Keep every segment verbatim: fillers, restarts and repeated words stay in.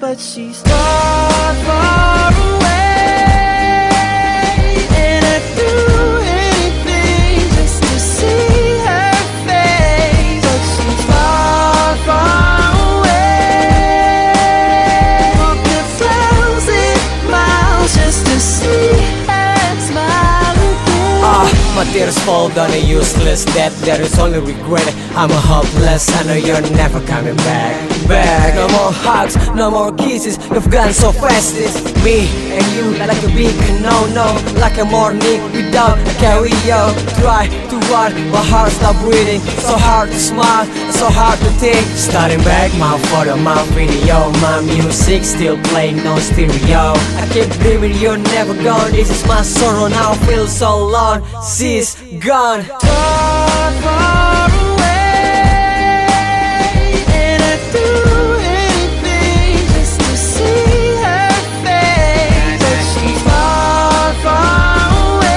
but she's far, far away. And I'd do anything just to see her face, but she's far, far away. Walked a thousand miles just to see her smile again. Ah, my tears fall down a useless debt. There is only regret. I'm a hopeless. I know you're never coming back. Back. No more hugs, no more kisses. You've gone so fast. It's me and you like a big no-no, like a morning without a carry-on. Try to run, my heart stop breathing. So hard to smile, so hard to think. Starting back, my photo, my video, my music still playing no stereo. I keep dreaming you're never gone. This is my sorrow now. I feel so alone. She's gone. Far, far away, and I'd do anything just to see her face, but she's far, far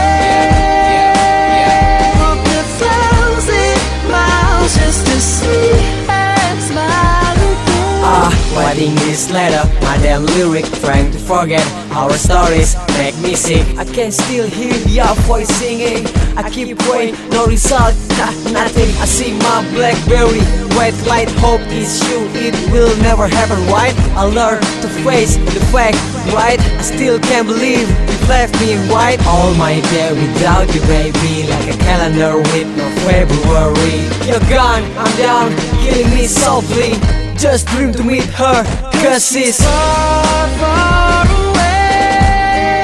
away. Walked a thousand miles just to see her smile again. Ah, writing this letter, my damn lyric, trying to forget our stories make me sick. I can still hear your voice singing. I keep praying, no result, nah, nothing. I see my blackberry, white light, hope is you. It will never happen, right? I learned to face the fact, right? I still can't believe you left me in white. All my day without you, baby, like a calendar with no February. You're gone, I'm down, killing me softly. Just dream to meet her, cause she's far, far away,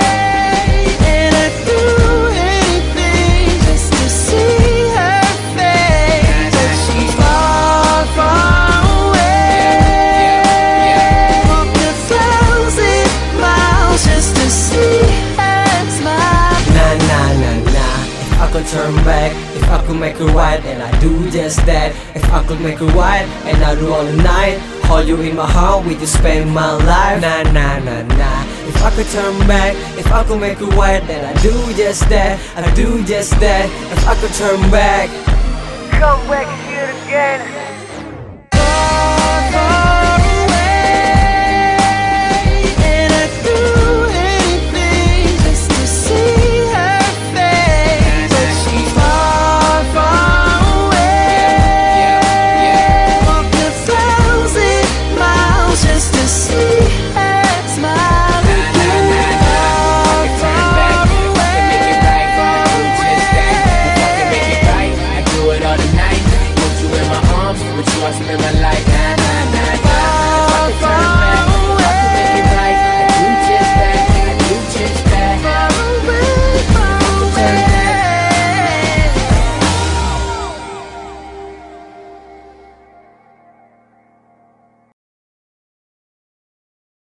and I'd do anything just to see her face, but she's far, far away. Walked a thousand miles just to see her smile. Nah, nah, nah, nah. If I could turn back, if I could make it right, and I do just that. If I could make it right, and I do all the night, hold you in my heart, we just spend my life. Nah, nah, nah, nah. If I could turn back, if I could make it right, then I do just that. I do just that. If I could turn back, come back here again.